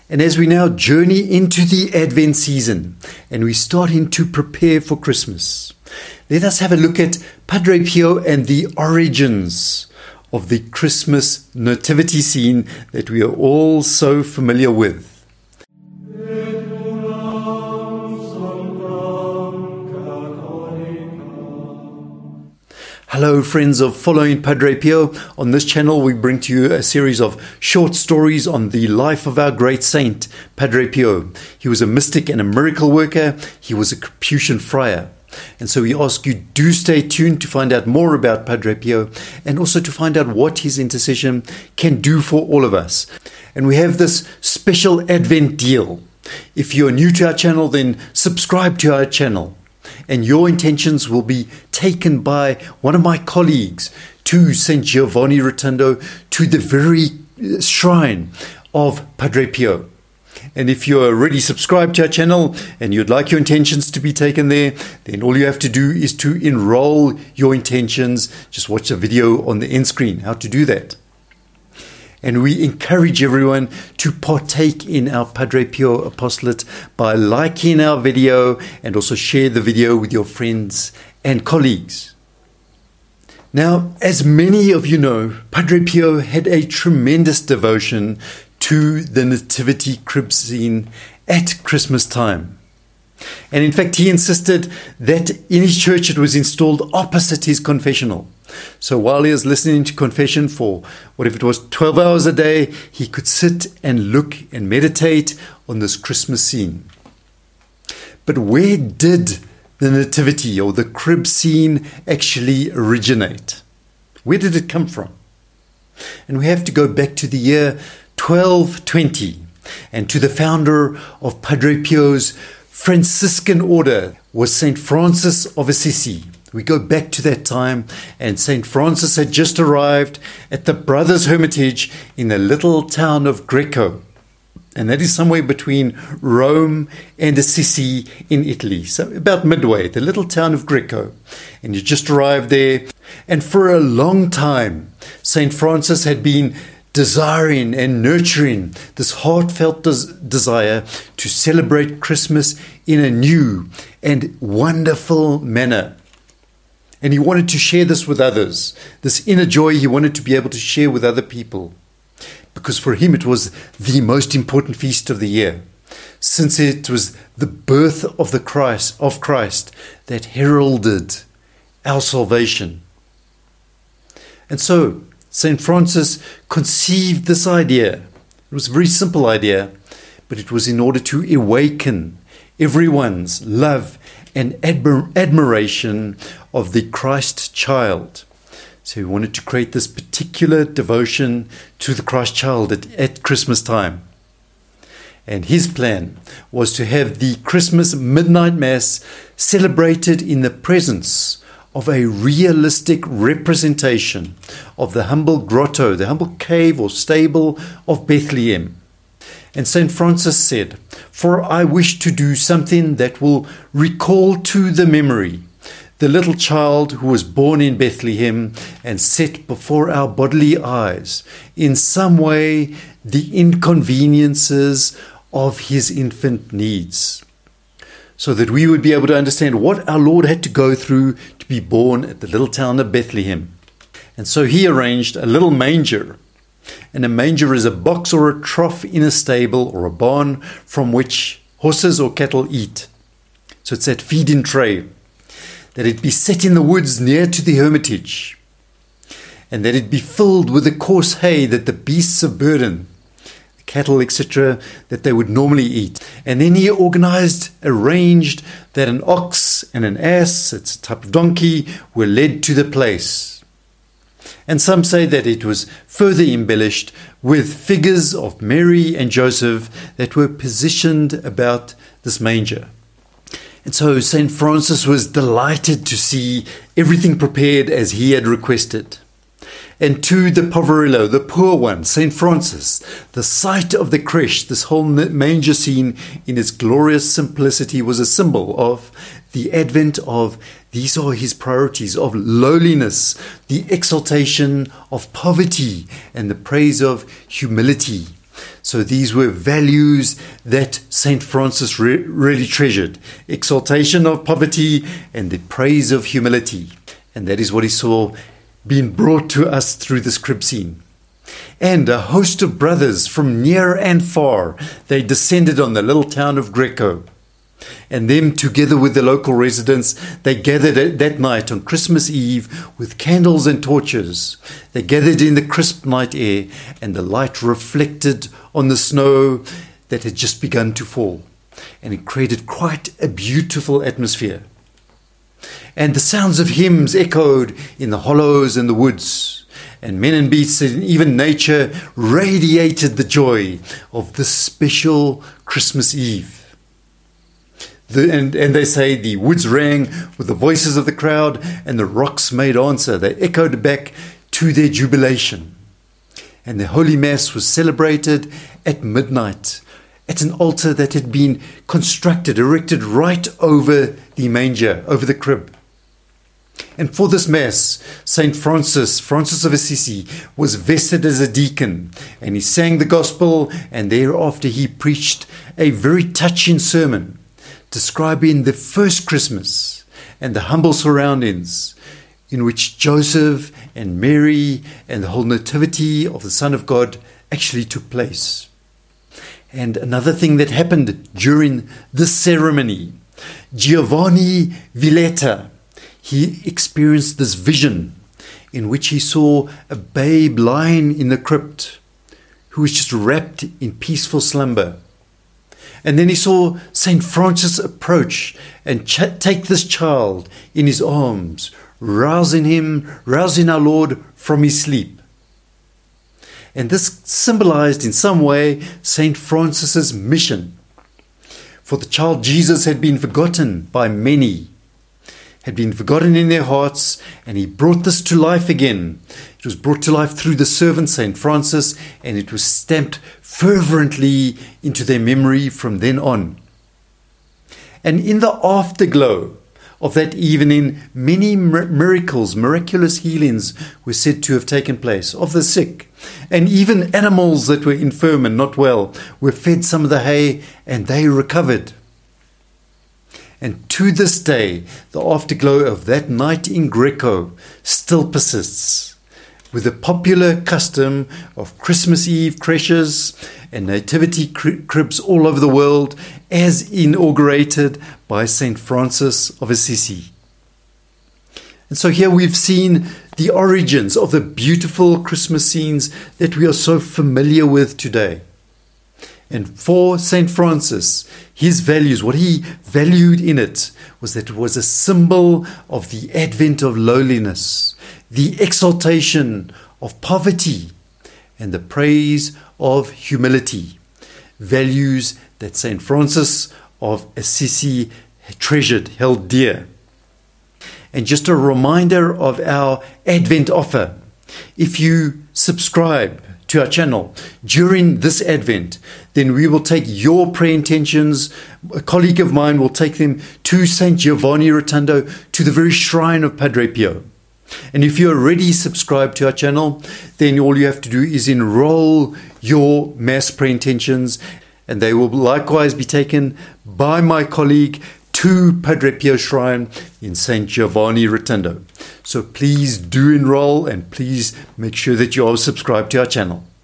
And as we now journey into the Advent season and we're starting to prepare for Christmas, let us have a look at Padre Pio and the origins of the Christmas nativity scene that we are all so familiar with. Hello friends of Following Padre Pio. On this channel we bring to you a series of short stories on the life of our great saint, Padre Pio. He was a mystic and a miracle worker. He was a Capuchin friar. And so we ask you, do stay tuned to find out more about Padre Pio and also to find out what his intercession can do for all of us. And we have this special Advent deal. If you are new to our channel, then subscribe to our channel. And your intentions will be taken by one of my colleagues to St. Giovanni Rotondo, to the very shrine of Padre Pio. And if you're already subscribed to our channel and you'd like your intentions to be taken there, then all you have to do is to enroll your intentions. Just watch the video on the end screen, how to do that. And we encourage everyone to partake in our Padre Pio apostolate by liking our video and also share the video with your friends and colleagues. Now, as many of you know, Padre Pio had a tremendous devotion to the nativity crib scene at Christmas time. And in fact, he insisted that in his church it was installed opposite his confessional. So while he was listening to confession for, what if it was 12 hours a day, he could sit and look and meditate on this Christmas scene. But where did the nativity or the crib scene actually originate? Where did it come from? And we have to go back to the year 1220 and to the founder of Padre Pio's Franciscan order was St. Francis of Assisi. We go back to that time, and St. Francis had just arrived at the Brothers' Hermitage in the little town of Greco. And that is somewhere between Rome and Assisi in Italy. So about midway, the little town of Greco. And you just arrived there. And for a long time, St. Francis had been desiring and nurturing this heartfelt desire to celebrate Christmas in a new and wonderful manner. And he wanted to share this with others. This inner joy he wanted to be able to share with other people. Because for him it was the most important feast of the year, since it was the birth of Christ that heralded our salvation. And so St. Francis conceived this idea. It was a very simple idea, but it was in order to awaken everyone's love and admiration of the Christ child. So he wanted to create this particular devotion to the Christ child at Christmas time. And his plan was to have the Christmas midnight mass celebrated in the presence of a realistic representation of the humble grotto, the humble cave or stable of Bethlehem. And St. Francis said, "For I wish to do something that will recall to the memory the little child who was born in Bethlehem and set before our bodily eyes in some way the inconveniences of his infant needs, so that we would be able to understand what our Lord had to go through to be born at the little town of Bethlehem." And so he arranged a little manger. And a manger is a box or a trough in a stable or a barn from which horses or cattle eat. So it's that feed-in tray. That it be set in the woods near to the hermitage. And that it be filled with the coarse hay that the beasts of burden, the cattle, etc., that they would normally eat. And then he arranged that an ox and an ass, it's a type of donkey, were led to the place. And some say that it was further embellished with figures of Mary and Joseph that were positioned about this manger. And so St. Francis was delighted to see everything prepared as he had requested. And to the poverello, the poor one, St. Francis, the sight of the creche, this whole manger scene in its glorious simplicity was a symbol of the advent of, these are his priorities, of lowliness, the exaltation of poverty, and the praise of humility. So these were values that St. Francis really treasured: exaltation of poverty and the praise of humility. And that is what he saw being brought to us through this crib scene. And a host of brothers from near and far, they descended on the little town of Greco. And them, together with the local residents, they gathered that night on Christmas Eve with candles and torches. They gathered in the crisp night air, and the light reflected on the snow that had just begun to fall. And it created quite a beautiful atmosphere. And the sounds of hymns echoed in the hollows and the woods. And men and beasts and even nature radiated the joy of this special Christmas Eve. And they say the woods rang with the voices of the crowd, and the rocks made answer. They echoed back to their jubilation. And the Holy Mass was celebrated at midnight at an altar that had been erected right over the manger, over the crib. And for this Mass, St. Francis of Assisi, was vested as a deacon, and he sang the Gospel, and thereafter he preached a very touching sermon describing the first Christmas and the humble surroundings in which Joseph and Mary and the whole nativity of the Son of God actually took place. And another thing that happened during this ceremony, Giovanni Villetta, he experienced this vision in which he saw a babe lying in the crypt who was just wrapped in peaceful slumber. And then he saw St. Francis approach and take this child in his arms, rousing our Lord from his sleep. And this symbolized in some way St. Francis's mission. For the child Jesus had been forgotten by many, had been forgotten in their hearts, and he brought this to life again. It was brought to life through the servant St. Francis, and it was stamped fervently into their memory from then on. And in the afterglow of that evening, many miraculous healings were said to have taken place of the sick, and even animals that were infirm and not well were fed some of the hay, and they recovered. And to this day, the afterglow of that night in Greco still persists, with the popular custom of Christmas Eve creches and nativity cribs all over the world, as inaugurated by St. Francis of Assisi. And so here we've seen the origins of the beautiful Christmas scenes that we are so familiar with today. And for St. Francis, his values, what he valued in it, was that it was a symbol of the advent of lowliness, the exaltation of poverty, and the praise of humility. Values that St. Francis of Assisi treasured, held dear. And just a reminder of our Advent offer. If you subscribe to our channel during this Advent, then we will take your prayer intentions. A colleague of mine will take them to St. Giovanni Rotondo, to the very shrine of Padre Pio. And if you're already subscribed to our channel, then all you have to do is enroll your Mass prayer intentions, and they will likewise be taken by my colleague to Padre Pio Shrine in St. Giovanni Rotondo. So please do enroll, and please make sure that you are subscribed to our channel.